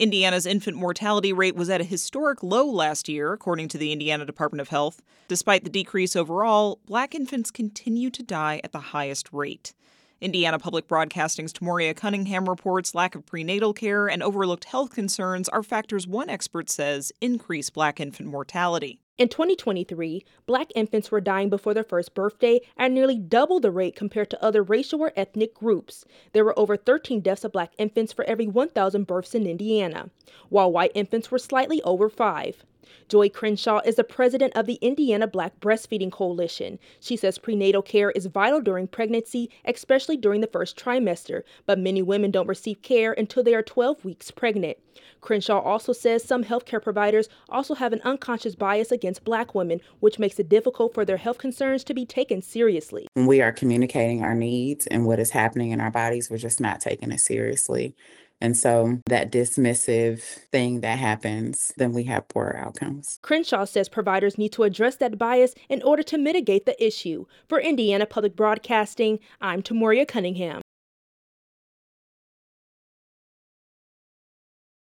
Indiana's infant mortality rate was at a historic low last year, according to the Indiana Department of Health. Despite the decrease overall, Black infants continue to die at the highest rate. Indiana Public Broadcasting's Tamoria Cunningham reports lack of prenatal care and overlooked health concerns are factors one expert says increase Black infant mortality. In 2023, Black infants were dying before their first birthday at nearly double the rate compared to other racial or ethnic groups. There were over 13 deaths of Black infants for every 1,000 births in Indiana, while white infants were slightly over 5. Joy Crenshaw is the president of the Indiana Black Breastfeeding Coalition. She says prenatal care is vital during pregnancy, especially during the first trimester, but many women don't receive care until they are 12 weeks pregnant. Crenshaw also says some healthcare providers also have an unconscious bias against Black women, which makes it difficult for their health concerns to be taken seriously. When we are communicating our needs and what is happening in our bodies, we're just not taking it seriously. And so that dismissive thing that happens, then we have poorer outcomes. Crenshaw says providers need to address that bias in order to mitigate the issue. For Indiana Public Broadcasting, I'm Tamoria Cunningham.